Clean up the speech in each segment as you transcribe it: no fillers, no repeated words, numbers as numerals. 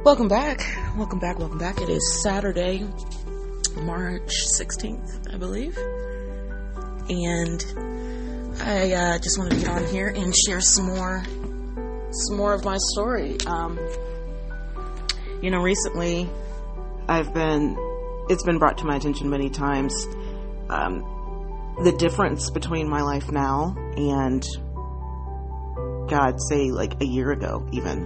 Welcome back. Welcome back. Welcome back. It is Saturday, March 16th, I believe. And I just wanted to get on here and share some more of my story. Recently it's been brought to my attention many times, the difference between my life now and, God, say like a year ago even.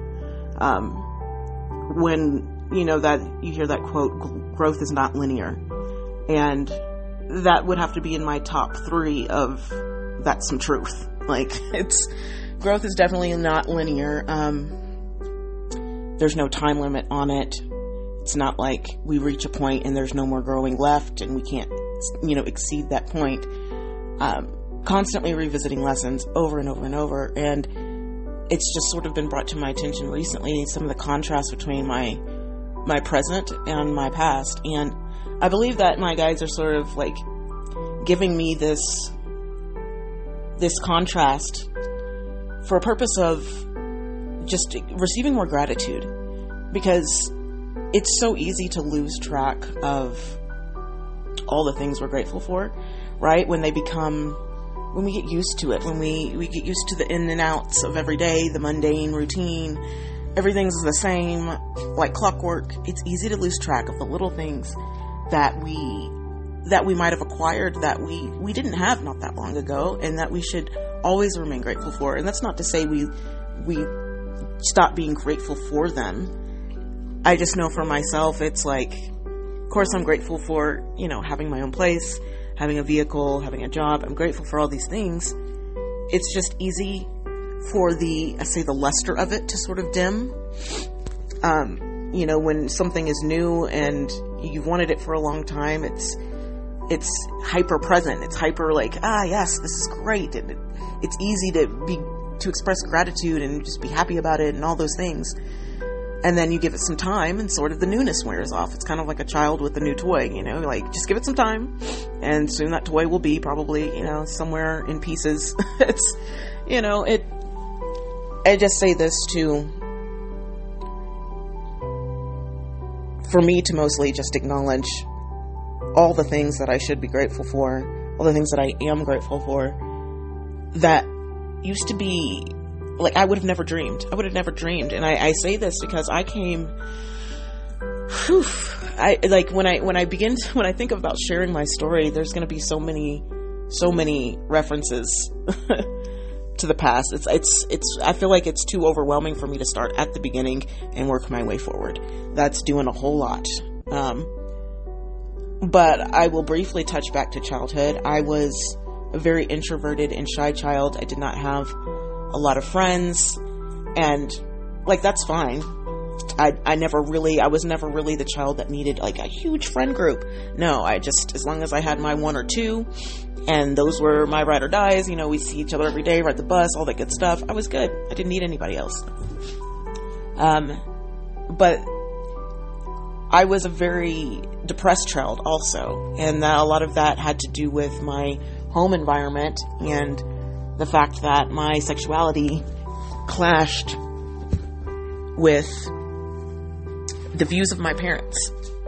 When, that you hear that quote, growth is not linear. And that would have to be in my top 3 of that's some truth. Like, growth is definitely not linear. There's no time limit on it. It's not like we reach a point and there's no more growing left and we can't, exceed that point. Constantly revisiting lessons over and over and over. And it's just sort of been brought to my attention recently, some of the contrast between my present and my past. And I believe that my guides are sort of like giving me this contrast for a purpose of just receiving more gratitude, because it's so easy to lose track of all the things we're grateful for, right? When we get used to it, when we get used to the in and outs of every day, the mundane routine, everything's the same, like clockwork, it's easy to lose track of the little things that we might have acquired that we didn't have not that long ago, and that we should always remain grateful for. And that's not to say we stop being grateful for them. I just know for myself, it's like, of course I'm grateful for, having my own place, having a vehicle, having a job. I'm grateful for all these things. It's just easy for the luster of it to sort of dim. When something is new and you've wanted it for a long time, it's hyper present. It's hyper like, yes, this is great. And it's easy to express gratitude and just be happy about it and all those things. And then you give it some time and sort of the newness wears off. It's kind of like a child with a new toy, like just give it some time and soon that toy will be probably, somewhere in pieces. I just say this for me to mostly just acknowledge all the things that I should be grateful for, all the things that I am grateful for, that used to be like, I would have never dreamed. And I say this because I came, when I think about sharing my story, there's going to be so many references to the past. I feel like it's too overwhelming for me to start at the beginning and work my way forward. That's doing a whole lot. But I will briefly touch back to childhood. I was a very introverted and shy child. I did not have a lot of friends, and that's fine. I was never really the child that needed like a huge friend group. No, as long as I had my 1 or 2, and those were my ride or dies, we see each other every day, ride the bus, all that good stuff, I was good. I didn't need anybody else. But I was a very depressed child also, and a lot of that had to do with my home environment and the fact that my sexuality clashed with the views of my parents,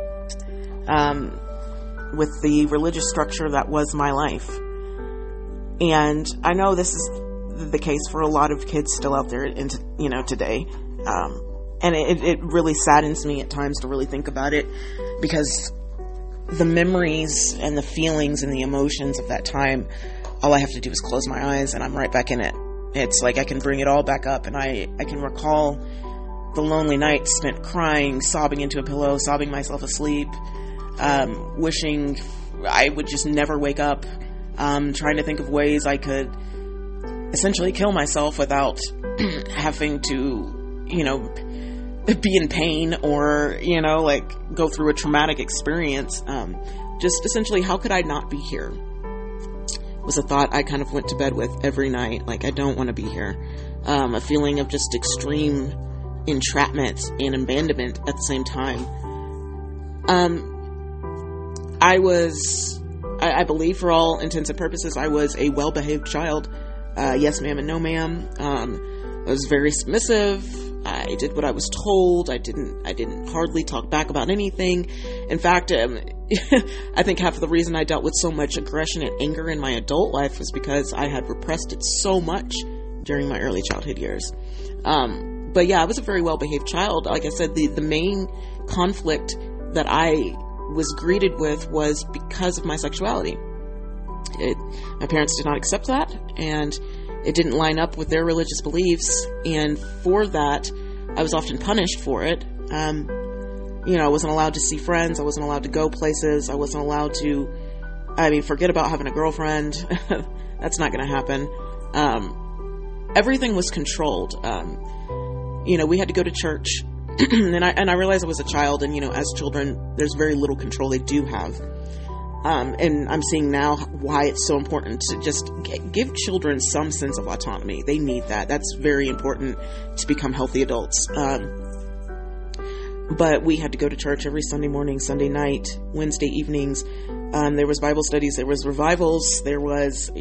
with the religious structure that was my life. And I know this is the case for a lot of kids still out there today. And it really saddens me at times to really think about it, because the memories and the feelings and the emotions of that time, all I have to do is close my eyes and I'm right back in it. It's like I can bring it all back up, and I can recall the lonely nights spent crying, sobbing into a pillow, sobbing myself asleep, wishing I would just never wake up, trying to think of ways I could essentially kill myself without having to, be in pain or, go through a traumatic experience. Just essentially, how could I not be here? Was a thought I kind of went to bed with every night. Like, I don't want to be here. A feeling of just extreme entrapment and abandonment at the same time. I believe for all intents and purposes, I was a well-behaved child. Yes, ma'am, and no, ma'am. I was very submissive. I did what I was told. I didn't hardly talk back about anything. In fact, I think half of the reason I dealt with so much aggression and anger in my adult life was because I had repressed it so much during my early childhood years. But yeah, I was a very well-behaved child. Like I said, the main conflict that I was greeted with was because of my sexuality. My parents did not accept that, and it didn't line up with their religious beliefs, and for that, I was often punished for it. I wasn't allowed to see friends, I wasn't allowed to go places, I wasn't allowed to, forget about having a girlfriend. That's not going to happen. Everything was controlled. We had to go to church, and I realized I was a child, and, as children, there's very little control they do have. And I'm seeing now why it's so important to just give children some sense of autonomy. They need that. That's very important to become healthy adults. But we had to go to church every Sunday morning, Sunday night, Wednesday evenings. There was Bible studies, there was revivals, there was,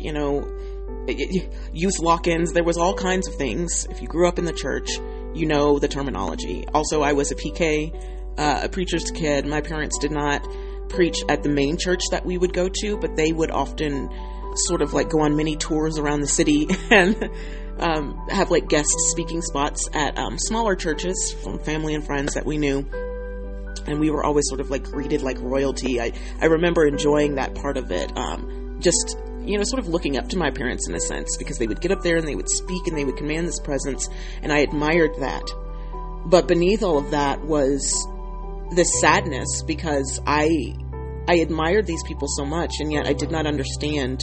youth lock-ins, there was all kinds of things. If you grew up in the church, you know the terminology. Also, I was a PK, a preacher's kid. My parents did not preach at the main church that we would go to, but they would often sort of like go on mini tours around the city and have like guest speaking spots at smaller churches from family and friends that we knew, and we were always sort of like greeted like royalty. I remember enjoying that part of it, just sort of looking up to my parents in a sense, because they would get up there and they would speak and they would command this presence, and I admired that. But beneath all of that was this sadness, because I admired these people so much, and yet I did not understand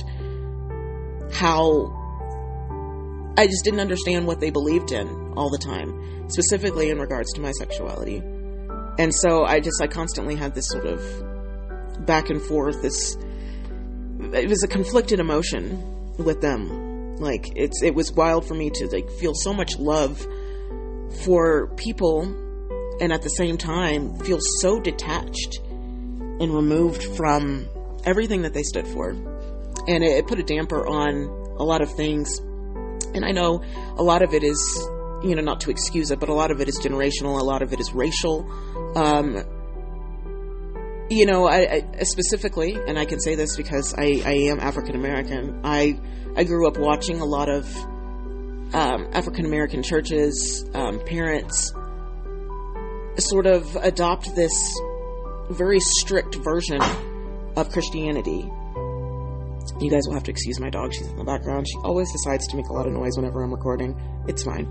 I just didn't understand what they believed in all the time, specifically in regards to my sexuality. And so I constantly had this sort of back and forth, it was a conflicted emotion with them. Like, it was wild for me to like feel so much love for people, and at the same time feel so detached and removed from everything that they stood for. And it put a damper on a lot of things. And I know a lot of it is, not to excuse it, but a lot of it is generational, a lot of it is racial. I specifically, and I can say this because I am African American, I grew up watching a lot of African American churches, parents sort of adopt this very strict version of Christianity. You guys will have to excuse my dog. She's in the background. She always decides to make a lot of noise whenever I'm recording. It's fine.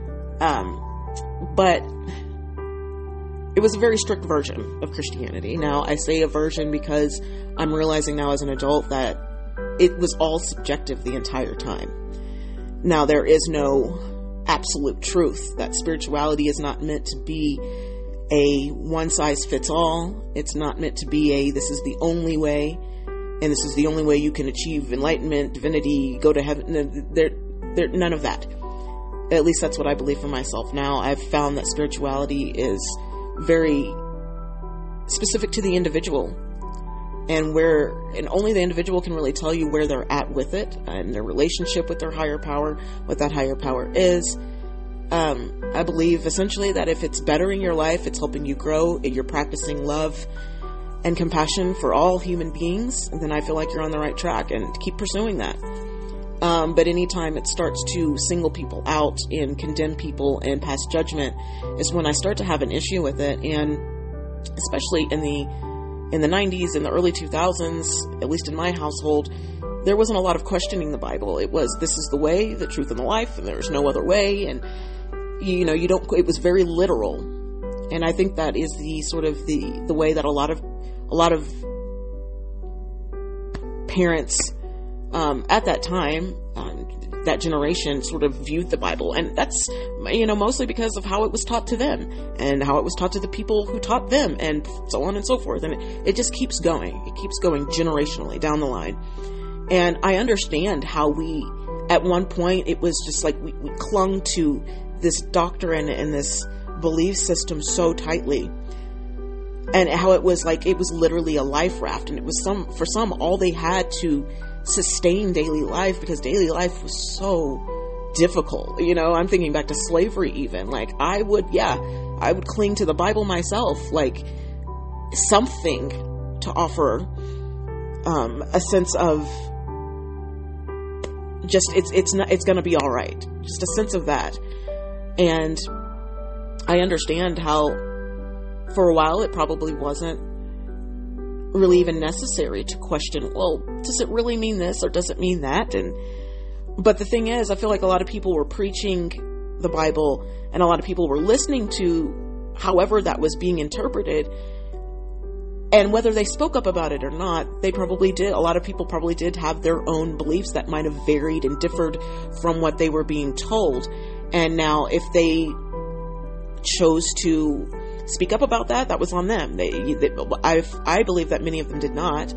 But it was a very strict version of Christianity. Now, I say a version because I'm realizing now as an adult that it was all subjective the entire time. Now, there is no absolute truth. That spirituality is not meant to be a one-size-fits-all. It's not meant to be this is the only way, and this is the only way you can achieve enlightenment, divinity, go to heaven. None of that. At least that's what I believe for myself now. I've found that spirituality is very specific to the individual, and only the individual can really tell you where they're at with it and their relationship with their higher power, what that higher power is. I believe essentially that if it's bettering your life, it's helping you grow, you're practicing love and compassion for all human beings, then I feel like you're on the right track, and keep pursuing that. But anytime it starts to single people out and condemn people and pass judgment is when I start to have an issue with it. And especially in the 90s, in the early 2000s, at least in my household, there wasn't a lot of questioning the Bible. It was, this is the way, the truth, and the life, and there's no other way. And it was very literal. And I think that is the sort of the way that a lot of parents at that time, that generation, sort of viewed the Bible. And that's, mostly because of how it was taught to them and how it was taught to the people who taught them, and so on and so forth. And it just keeps going. It keeps going generationally down the line. And I understand how at one point, it was just like we clung to this doctrine and this belief system so tightly. And how it was literally a life raft. And it was for some, all they had to sustain daily life, because daily life was so difficult. I'm thinking back to slavery even. Like, I would cling to the Bible myself, like something to offer a sense of just, it's going to be all right. Just a sense of that. And I understand how for a while it probably wasn't really even necessary to question, well, does it really mean this or does it mean that? But the thing is, I feel like a lot of people were preaching the Bible and a lot of people were listening to however that was being interpreted. And whether they spoke up about it or not, they probably did. A lot of people probably did have their own beliefs that might have varied and differed from what they were being told. And now if they chose to speak up about that, that was on them. I believe that many of them did not.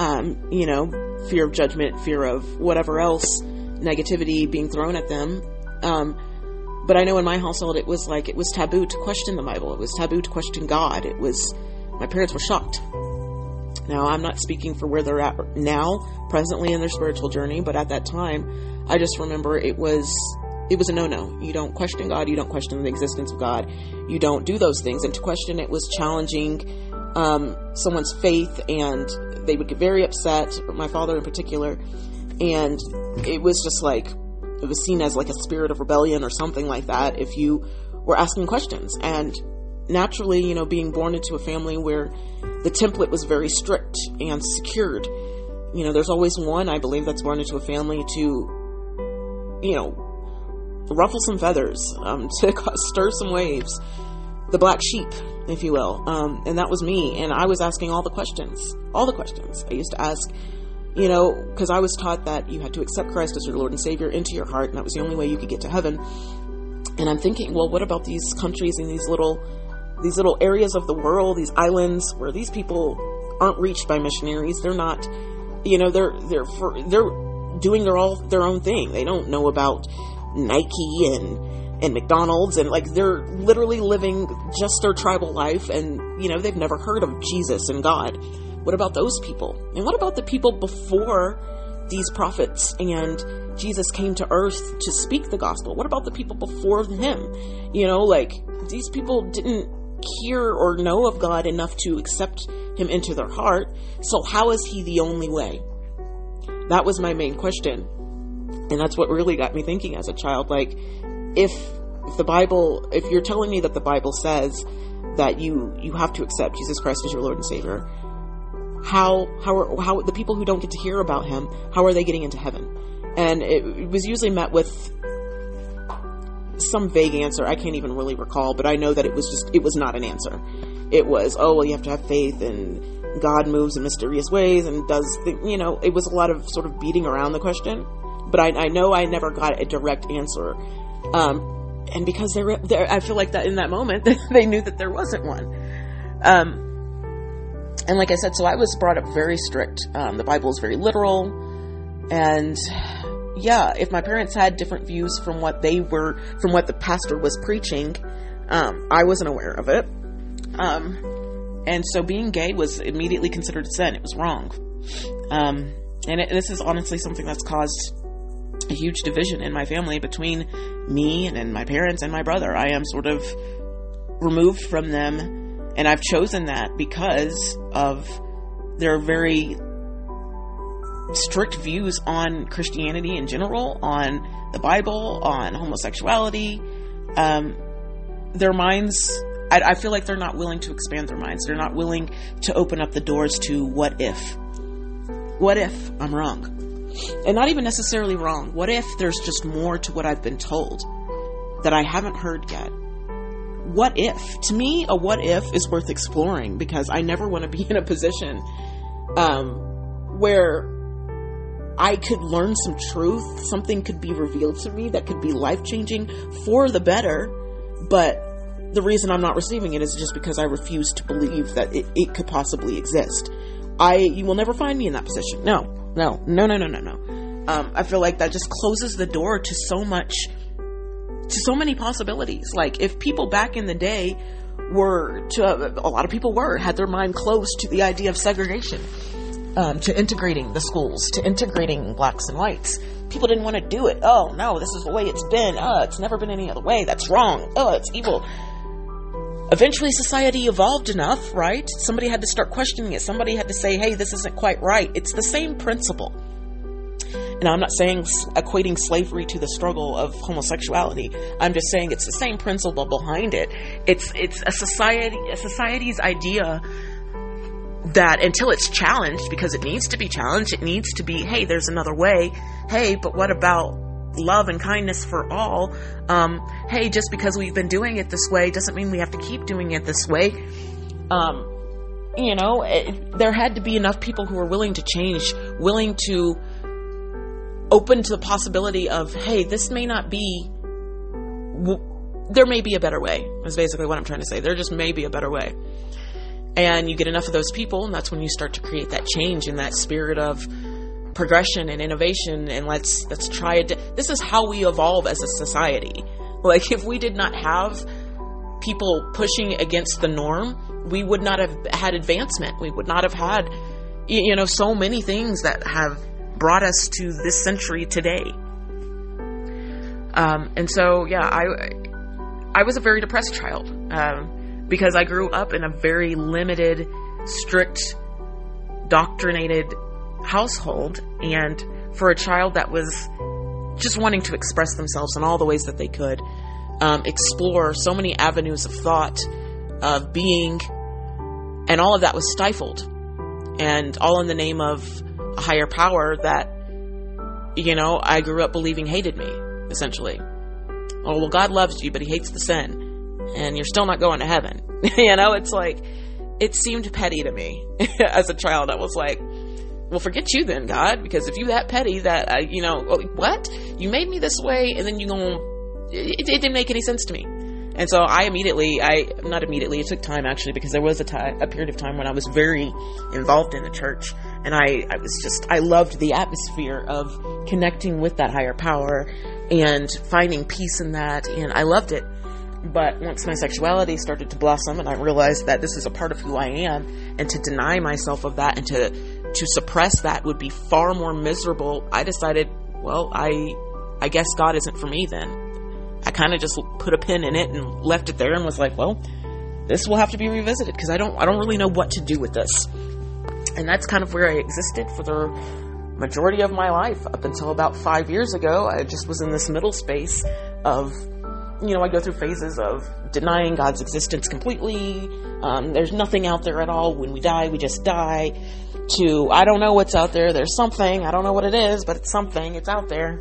Fear of judgment, fear of whatever else, negativity being thrown at them. But I know in my household, it was taboo to question the Bible. It was taboo to question God. My parents were shocked. Now, I'm not speaking for where they're at now, presently in their spiritual journey, but at that time, I just remember it was a no-no. You don't question God. You don't question the existence of God. You don't do those things. And to question it was challenging someone's faith, and they would get very upset, my father in particular. And it was just it was seen as like a spirit of rebellion or something like that if you were asking questions. And naturally, being born into a family where the template was very strict and secured, there's always one, I believe, that's born into a family to, ruffle some feathers, to stir some waves, the black sheep, if you will. And that was me. And I was asking all the questions. I used to ask, because I was taught that you had to accept Christ as your Lord and Savior into your heart, and that was the only way you could get to heaven. And I'm thinking, well, what about these countries and these little areas of the world, these islands where these people aren't reached by missionaries? They're not, they're doing their own thing. They don't know about Nike and McDonald's, and they're literally living just their tribal life, and they've never heard of Jesus and God. What about those people? And what about the people before these prophets and Jesus came to earth to speak the gospel? What about the people before him? These people didn't hear or know of God enough to accept him into their heart. So how is he the only way? That was my main question. And that's what really got me thinking as a child. If you're telling me that the Bible says that you have to accept Jesus Christ as your Lord and Savior, how the people who don't get to hear about him, how are they getting into heaven? And it was usually met with some vague answer. I can't even really recall, but I know that it was not an answer. It was, you have to have faith, and God moves in mysterious ways and does, it was a lot of sort of beating around the question. But I know I never got a direct answer. And because I feel like that in that moment, they knew that there wasn't one. And like I said, so I was brought up very strict. The Bible is very literal. And yeah, if my parents had different views from what the pastor was preaching, I wasn't aware of it. And so being gay was immediately considered a sin. It was wrong. And this is honestly something that's caused a huge division in my family between me and my parents and my brother. I am sort of removed from them, and I've chosen that because of their very strict views on Christianity in general, on the Bible, on homosexuality. Their minds, I feel like they're not willing to expand their minds. They're not willing to open up the doors to what if I'm wrong? And not even necessarily wrong. What if there's just more to what I've been told that I haven't heard yet? What if? To me, a what if is worth exploring, because I never want to be in a position where I could learn some truth. Something could be revealed to me that could be life-changing for the better, but the reason I'm not receiving it is just because I refuse to believe that it could possibly exist. You will never find me in that position. No. I feel like that just closes the door to so many possibilities. If people back in the day a lot of people had their mind closed to the idea of segregation, to integrating the schools, to integrating blacks and whites, people didn't want to do it. Oh no, this is the way it's been. It's never been any other way. That's wrong. It's evil. Eventually society evolved enough, right? Somebody had to start questioning it. Somebody had to say, hey, this isn't quite right. It's the same principle. And I'm not saying equating slavery to the struggle of homosexuality. I'm just saying it's the same principle behind it. It's a society's idea that until it's challenged, because it needs to be challenged, it needs to be, hey, there's another way. Hey, but what about love and kindness for all? Hey, just because we've been doing it this way doesn't mean we have to keep doing it this way. There had to be enough people who were willing to change, willing to open to the possibility of, hey, this may not be, there may be a better way, is basically what I'm trying to say. There just may be a better way. And you get enough of those people, and that's when you start to create that change and that spirit of progression and innovation, and let's try it. This is how we evolve as a society. Like, if we did not have people pushing against the norm, we would not have had advancement. We would not have had, so many things that have brought us to this century today. And so, yeah, I was a very depressed child, because I grew up in a very limited, strict, doctrinated household. And for a child that was just wanting to express themselves in all the ways that they could, explore so many avenues of thought, of being, and all of that was stifled. And all in the name of a higher power that, I grew up believing hated me, essentially. Oh, well, God loves you, but he hates the sin, and you're still not going to heaven. It's like, it seemed petty to me as a child. I was like, well, forget you then, God, because if you that petty that, what? You made me this way, and then it didn't make any sense to me. And so it took time actually, because there was a period of time when I was very involved in the church, and I loved the atmosphere of connecting with that higher power and finding peace in that, and I loved it. But once my sexuality started to blossom and I realized that this is a part of who I am, and to deny myself of that and to suppress that would be far more miserable, I decided, well, I guess God isn't for me then. I kind of just put a pin in it and left it there and was like, well, this will have to be revisited, because I don't really know what to do with this. And that's kind of where I existed for the majority of my life up until about 5 years ago. I just was in this middle space of, I go through phases of denying God's existence completely. There's nothing out there at all. When we die, we just die. To, I don't know what's out there. There's something. I don't know what it is, but it's something. It's out there.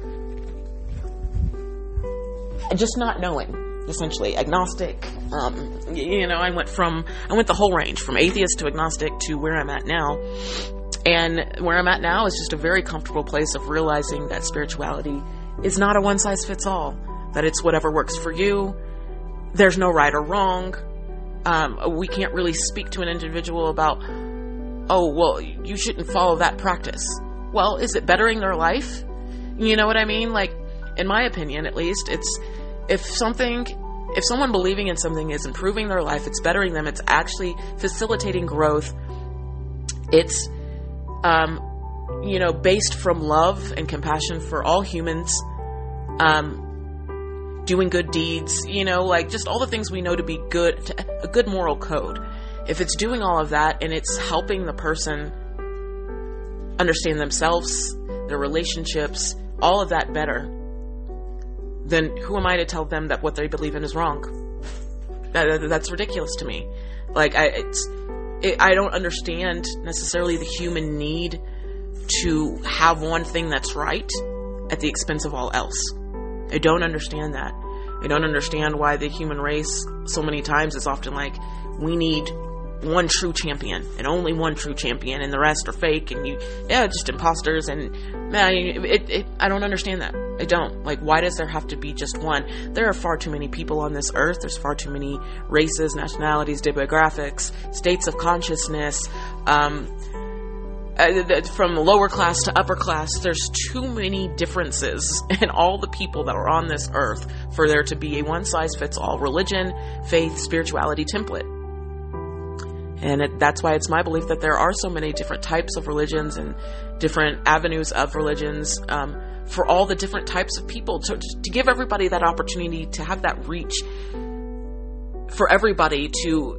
Just not knowing, essentially. Agnostic. I went the whole range from atheist to agnostic to where I'm at now. And where I'm at now is just a very comfortable place of realizing that spirituality is not a one-size-fits-all. That it's whatever works for you. There's no right or wrong. We can't really speak to an individual about, oh, well, you shouldn't follow that practice. Well, is it bettering their life? You know what I mean? Like, in my opinion, at least, it's, if someone believing in something is improving their life, it's bettering them, it's actually facilitating growth, it's, based from love and compassion for all humans, doing good deeds, just all the things we know to be good, a good moral code. If it's doing all of that and it's helping the person understand themselves, their relationships, all of that better, then who am I to tell them that what they believe in is wrong? That's ridiculous to me. Like, I don't understand necessarily the human need to have one thing that's right at the expense of all else. I don't understand that. I don't understand why the human race so many times is often like, we need one true champion and only one true champion, and the rest are fake and just imposters. And I don't understand that. I don't. Like, why does there have to be just one? There are far too many people on this earth. There's far too many races, nationalities, demographics, states of consciousness, from lower class to upper class. There's too many differences in all the people that are on this earth for there to be a one-size-fits-all religion, faith, spirituality template. And that's why it's my belief that there are so many different types of religions and different avenues of religions, for all the different types of people, to give everybody that opportunity to have that reach, for everybody to,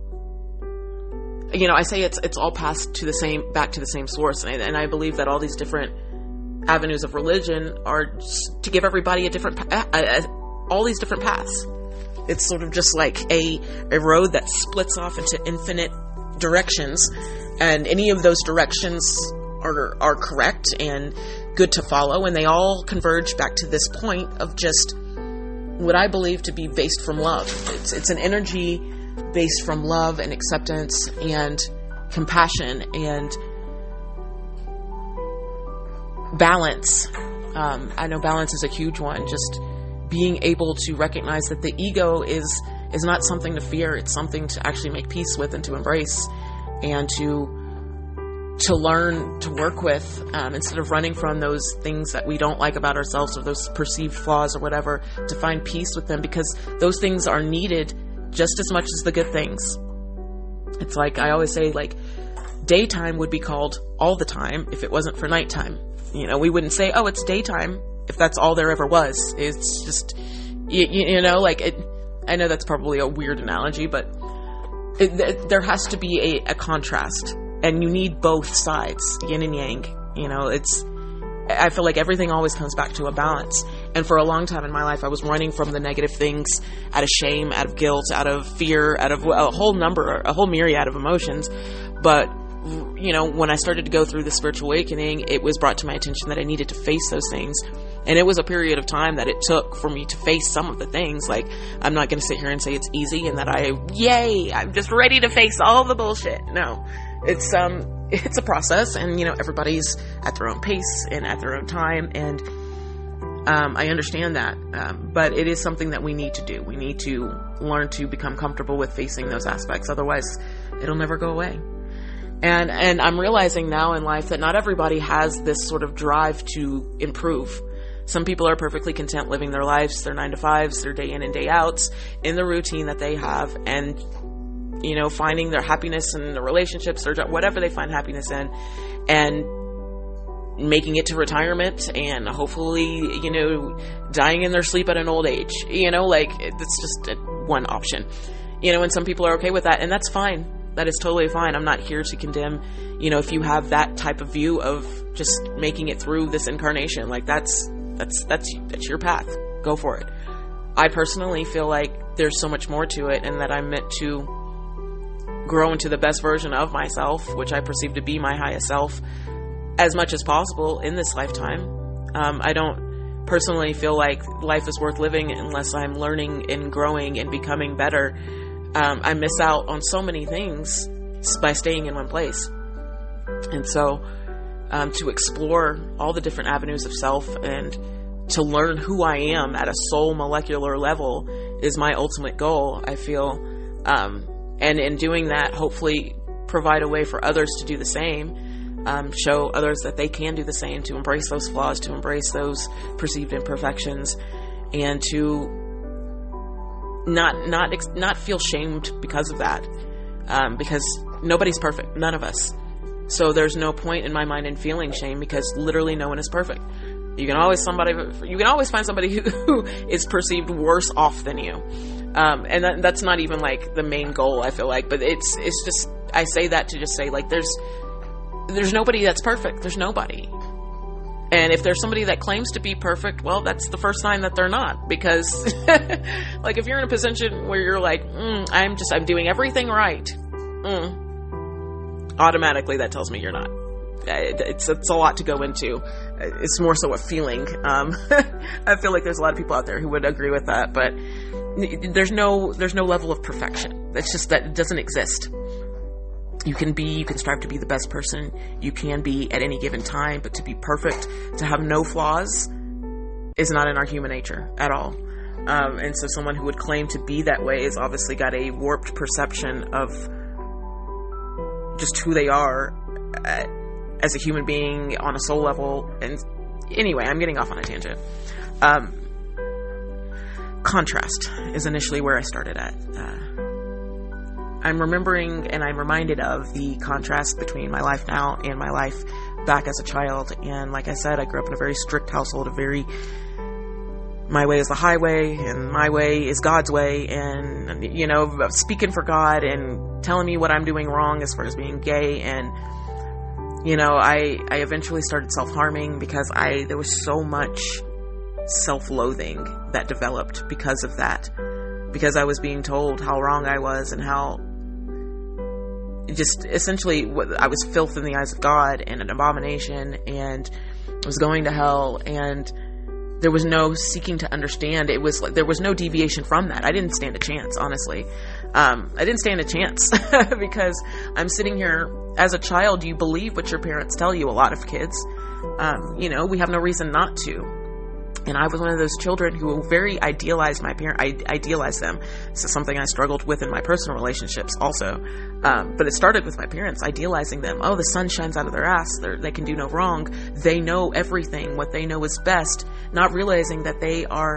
I say it's all passed back to the same source. And I believe that all these different avenues of religion are to give everybody all these different paths. It's sort of just like a road that splits off into infinite directions, and any of those directions are correct and good to follow, and they all converge back to this point of just what I believe to be based from love. It's an energy based from love and acceptance and compassion and balance. I know balance is a huge one. Just being able to recognize that the ego is not something to fear. It's something to actually make peace with and to embrace and to learn to work with, instead of running from those things that we don't like about ourselves or those perceived flaws or whatever, to find peace with them, because those things are needed just as much as the good things. It's like I always say, like, daytime would be called all the time if it wasn't for nighttime. We wouldn't say, oh, it's daytime if that's all there ever was. It's just, I know that's probably a weird analogy, but there has to be a contrast, and you need both sides, yin and yang. I feel like everything always comes back to a balance. And for a long time in my life, I was running from the negative things out of shame, out of guilt, out of fear, out of a whole myriad of emotions. But when I started to go through the spiritual awakening, it was brought to my attention that I needed to face those things. And it was a period of time that it took for me to face some of the things. Like, I'm not going to sit here and say it's easy and that I'm just ready to face all the bullshit. No, it's a process, and, everybody's at their own pace and at their own time. And, I understand that. But it is something that we need to do. We need to learn to become comfortable with facing those aspects. Otherwise, it'll never go away. And I'm realizing now in life that not everybody has this sort of drive to improve. Some people are perfectly content living their lives, their 9-to-5s, their day in and day outs, in the routine that they have, and, finding their happiness in the relationships, or whatever they find happiness in, and making it to retirement, and hopefully, dying in their sleep at an old age. It's just one option. And some people are okay with that, and that's fine. That is totally fine. I'm not here to condemn, if you have that type of view of just making it through this incarnation. Like, that's your path. Go for it. I personally feel like there's so much more to it, and that I'm meant to grow into the best version of myself, which I perceive to be my highest self, as much as possible in this lifetime. I don't personally feel like life is worth living unless I'm learning and growing and becoming better. I miss out on so many things by staying in one place. And so, to explore all the different avenues of self and to learn who I am at a soul molecular level is my ultimate goal, I feel. And in doing that, hopefully provide a way for others to do the same. Show others that they can do the same, to embrace those flaws, to embrace those perceived imperfections, and to not feel shamed because of that, because nobody's perfect, none of us. So there's no point in my mind in feeling shame, because literally no one is perfect. You can always find somebody who is perceived worse off than you, and that's not even like the main goal, I feel like. But it's just, I say that to just say, like, there's nobody that's perfect. There's nobody. And if there's somebody that claims to be perfect, well, that's the first sign that they're not. Because, like, if you're in a position where you're like, I'm doing everything right, automatically that tells me you're not. It's a lot to go into. It's more so a feeling. I feel like there's a lot of people out there who would agree with that, but there's no level of perfection. It's just that it doesn't exist. You can strive to be the best person you can be at any given time, but to be perfect, to have no flaws, is not in our human nature at all. And so someone who would claim to be that way has obviously got a warped perception of just who they are as a human being on a soul level. And anyway, I'm getting off on a tangent. Contrast is initially where I started at. I'm remembering and I'm reminded of the contrast between my life now and my life back as a child. And like I said, I grew up in a very strict household, my way is the highway and my way is God's way, and, you know, speaking for God and telling me what I'm doing wrong as far as being gay. And, you know, I eventually started self-harming because there was so much self-loathing that developed because of that, because I was being told how wrong I was and how just essentially I was filth in the eyes of God and an abomination and was going to hell, and there was no seeking to understand. It was like there was no deviation from that. I didn't stand a chance, honestly. I didn't stand a chance because I'm sitting here as a child. You believe what your parents tell you. A lot of kids, you know, we have no reason not to. And I was one of those children who very idealized my parents. I idealized them. This is something I struggled with in my personal relationships also. But it started with my parents, idealizing them. Oh, the sun shines out of their ass. They can do no wrong. They know everything. What they know is best. Not realizing that they are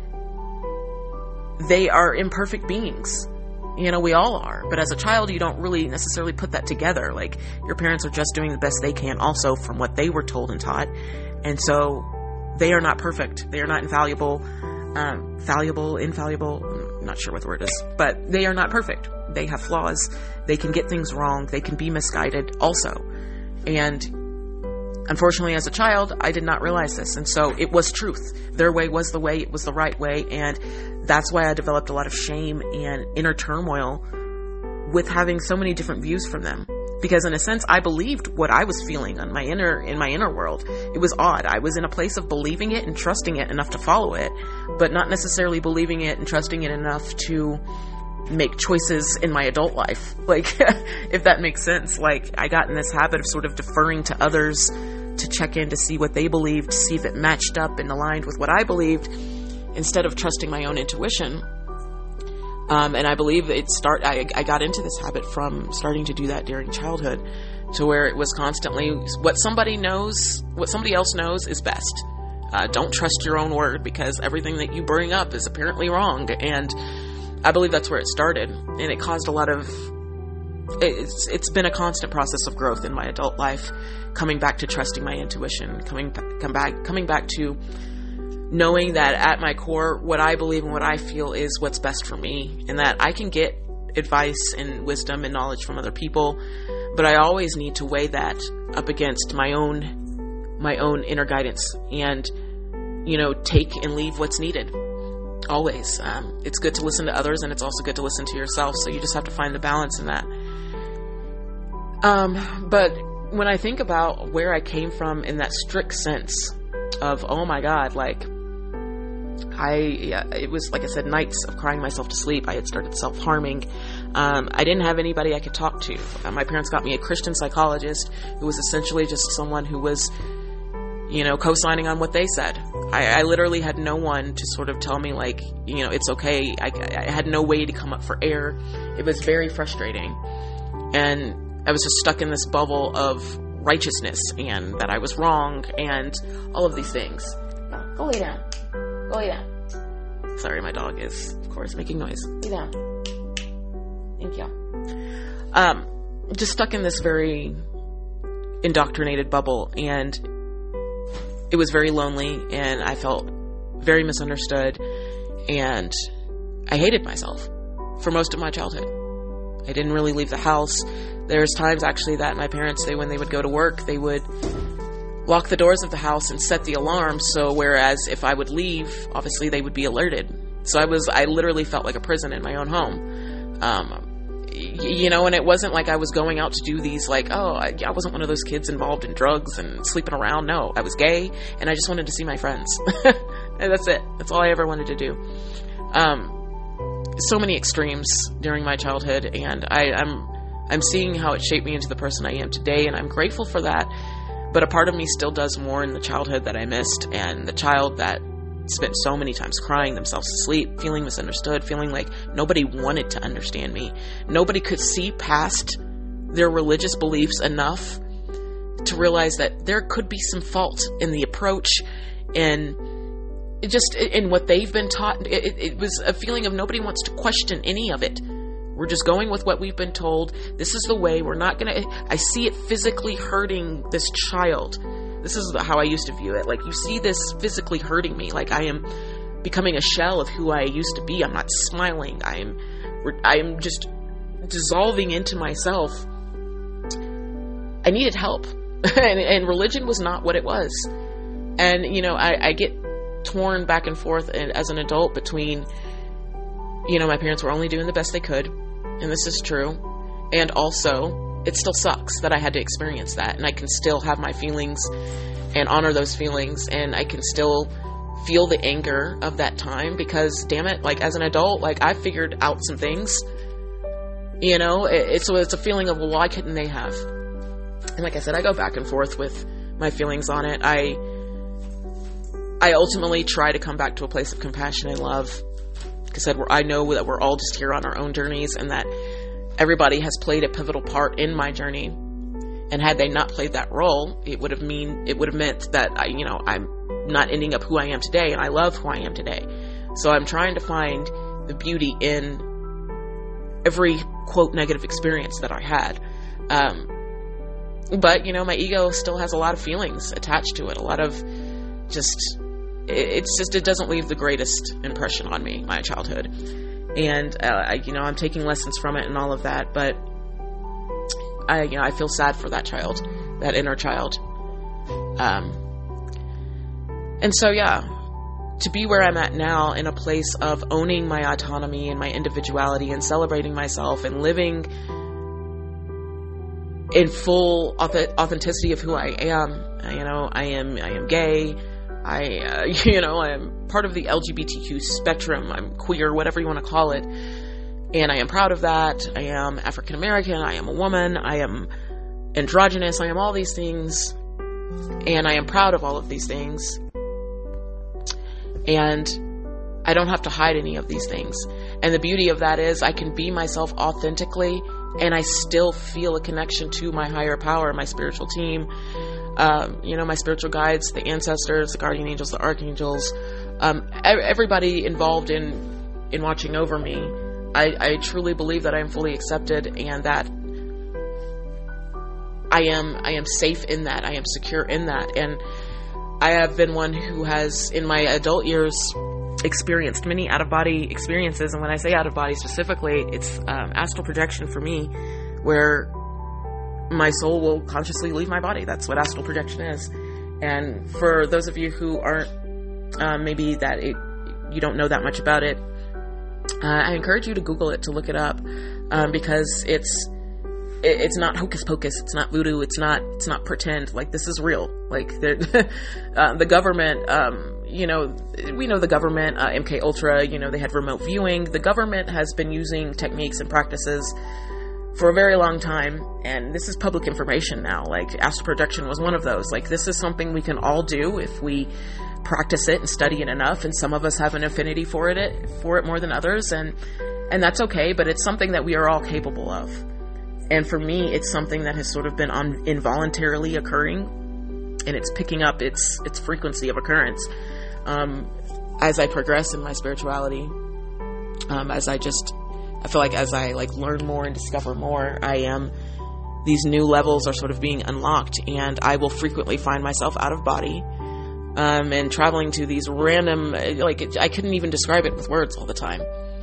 imperfect beings. You know, we all are. But as a child, you don't really necessarily put that together. Like, your parents are just doing the best they can also from what they were told and taught. And so they are not perfect. They are not infallible, infallible. I'm not sure what the word is, but they are not perfect. They have flaws. They can get things wrong. They can be misguided also. And unfortunately, as a child, I did not realize this. And so it was truth. Their way was the way. It was the right way. And that's why I developed a lot of shame and inner turmoil with having so many different views from them. Because in a sense, I believed what I was feeling in my inner world. It was odd. I was in a place of believing it and trusting it enough to follow it, but not necessarily believing it and trusting it enough to make choices in my adult life. Like, if that makes sense. Like, I got in this habit of sort of deferring to others to check in to see what they believed, to see if it matched up and aligned with what I believed, instead of trusting my own intuition. And I believe I got into this habit from starting to do that during childhood, to where it was constantly what somebody else knows is best. Don't trust your own word, because everything that you bring up is apparently wrong. And I believe that's where it started. And it caused a lot of, it's been a constant process of growth in my adult life, coming back to trusting my intuition, coming back to knowing that at my core, what I believe and what I feel is what's best for me, and that I can get advice and wisdom and knowledge from other people, but I always need to weigh that up against my own inner guidance and, you know, take and leave what's needed. Always. It's good to listen to others, and it's also good to listen to yourself. So you just have to find the balance in that. But when I think about where I came from in that strict sense of, oh my God, like, it was, like I said, nights of crying myself to sleep. I had started self-harming. I didn't have anybody I could talk to. My parents got me a Christian psychologist who was essentially just someone who was, you know, co-signing on what they said. I literally had no one to sort of tell me, like, you know, it's okay. I had no way to come up for air. It was very frustrating. And I was just stuck in this bubble of righteousness and that I was wrong and all of these things. Go lay down. Go lay down. Sorry, my dog is, of course, making noise. Lay down. Thank you. Just stuck in this very indoctrinated bubble, and it was very lonely, and I felt very misunderstood, and I hated myself for most of my childhood. I didn't really leave the house. There's times actually that my parents, when they would go to work, they would lock the doors of the house and set the alarm. So whereas if I would leave, obviously they would be alerted. So I literally felt like a prison in my own home. You know, and it wasn't like I was going out to do these, like, I wasn't one of those kids involved in drugs and sleeping around. No, I was gay and I just wanted to see my friends. And that's it. That's all I ever wanted to do. So many extremes during my childhood, and I'm seeing how it shaped me into the person I am today, and I'm grateful for that. But a part of me still does more in the childhood that I missed, and the child that spent so many times crying themselves to sleep, feeling misunderstood, feeling like nobody wanted to understand me. Nobody could see past their religious beliefs enough to realize that there could be some fault in the approach and just in what they've been taught. It was a feeling of nobody wants to question any of it. We're just going with what we've been told. This is the way. We're not going to, I see it physically hurting this child. This is how I used to view it. Like, you see this physically hurting me. Like, I am becoming a shell of who I used to be. I'm not smiling. I am just dissolving into myself. I needed help. and religion was not what it was. And, you know, I get torn back and forth as an adult between, you know, my parents were only doing the best they could, and this is true, and also it still sucks that I had to experience that, and I can still have my feelings and honor those feelings, and I can still feel the anger of that time, because damn it, like, as an adult, like, I figured out some things, you know. It's a feeling of, well, why couldn't they have? And like I said, I go back and forth with my feelings on it. I ultimately try to come back to a place of compassion and love. Like I said, I know that we're all just here on our own journeys, and that everybody has played a pivotal part in my journey. And had they not played that role, it would have meant that I'm not ending up who I am today, and I love who I am today. So I'm trying to find the beauty in every quote negative experience that I had. But, you know, my ego still has a lot of feelings attached to it. A lot of it doesn't leave the greatest impression on me, my childhood. And, I'm taking lessons from it and all of that, but I feel sad for that child, that inner child. And so, yeah, to be where I'm at now, in a place of owning my autonomy and my individuality and celebrating myself and living in full authenticity of who I am. I am gay. I am part of the LGBTQ spectrum. I'm queer, whatever you want to call it. And I am proud of that. I am African American. I am a woman. I am androgynous. I am all these things. And I am proud of all of these things. And I don't have to hide any of these things. And the beauty of that is I can be myself authentically, and I still feel a connection to my higher power, my spiritual team, my spiritual guides, the ancestors, the guardian angels, the archangels, everybody involved in watching over me. I truly believe that I am fully accepted, and that I am safe in that. I am secure in that. And I have been one who has, in my adult years, experienced many out-of-body experiences. And when I say out-of-body specifically, it's astral projection for me, where my soul will consciously leave my body. That's what astral projection is. And for those of you who aren't, you don't know that much about it, I encourage you to Google it, to look it up, because it's not hocus pocus. It's not voodoo. It's not pretend. Like, this is real. Like, the government, we know the government, MK Ultra, they had remote viewing. The government has been using techniques and practices for a very long time. And this is public information now. Like, astral projection was one of those. Like, this is something we can all do if we practice it and study it enough. And some of us have an affinity for it more than others. And that's okay, but it's something that we are all capable of. And for me, it's something that has sort of been involuntarily occurring, and it's picking up its frequency of occurrence as I progress in my spirituality. I feel like as I learn more and discover more, these new levels are sort of being unlocked, and I will frequently find myself out of body and traveling to these random, I couldn't even describe it with words all the time.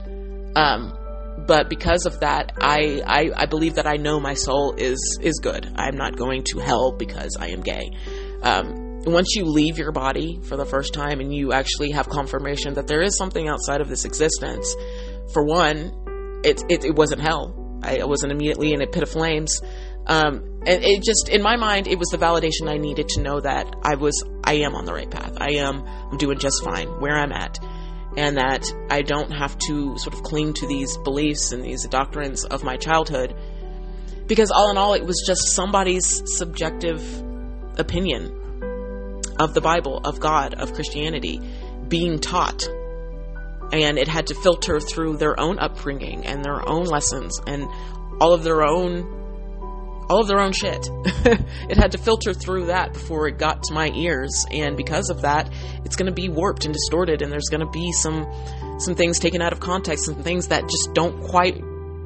But because of that, I believe that I know my soul is good. I'm not going to hell because I am gay. Once you leave your body for the first time and you actually have confirmation that there is something outside of this existence, for one, it wasn't hell. I wasn't immediately in a pit of flames. And it just, in my mind, it was the validation I needed to know that I am on the right path. I'm doing just fine where I'm at. And that I don't have to sort of cling to these beliefs and these doctrines of my childhood. Because all in all, it was just somebody's subjective opinion of the Bible, of God, of Christianity being taught. And it had to filter through their own upbringing and their own lessons and all of their own shit. It had to filter through that before it got to my ears. And because of that, it's going to be warped and distorted. And there's going to be some things taken out of context, some things that just don't quite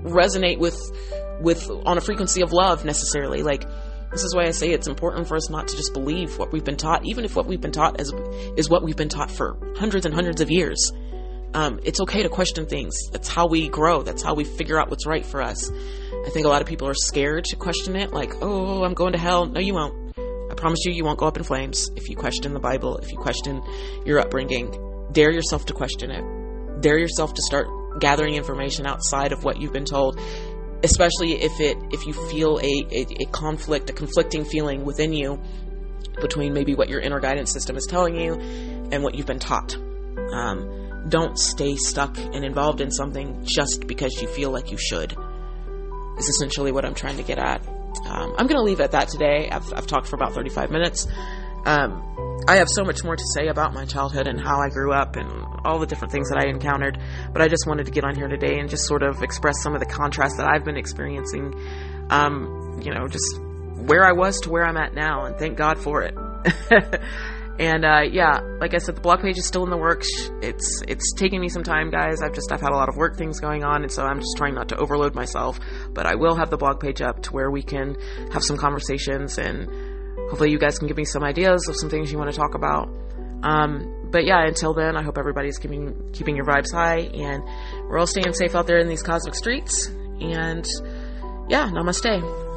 resonate with on a frequency of love necessarily. Like, this is why I say it's important for us not to just believe what we've been taught, even if what we've been taught is what we've been taught for hundreds and hundreds of years. It's okay to question things. That's how we grow. That's how we figure out what's right for us. I think a lot of people are scared to question it. Like, oh, I'm going to hell. No, you won't. I promise you won't go up in flames if you question the Bible, if you question your upbringing. Dare yourself to question it. Dare yourself to start gathering information outside of what you've been told, especially if you feel a conflicting feeling within you between maybe what your inner guidance system is telling you and what you've been taught. Don't stay stuck and involved in something just because you feel like you should, is essentially what I'm trying to get at. I'm going to leave it at that today. I've talked for about 35 minutes. I have so much more to say about my childhood and how I grew up and all the different things that I encountered, but I just wanted to get on here today and just sort of express some of the contrast that I've been experiencing, just where I was to where I'm at now, and thank God for it. And like I said, the blog page is still in the works. It's taking me some time, guys. I've had a lot of work things going on, and so I'm just trying not to overload myself, but I will have the blog page up to where we can have some conversations, and hopefully you guys can give me some ideas of some things you want to talk about. But yeah, until then, I hope everybody's keeping your vibes high, and we're all staying safe out there in these cosmic streets. And yeah, namaste.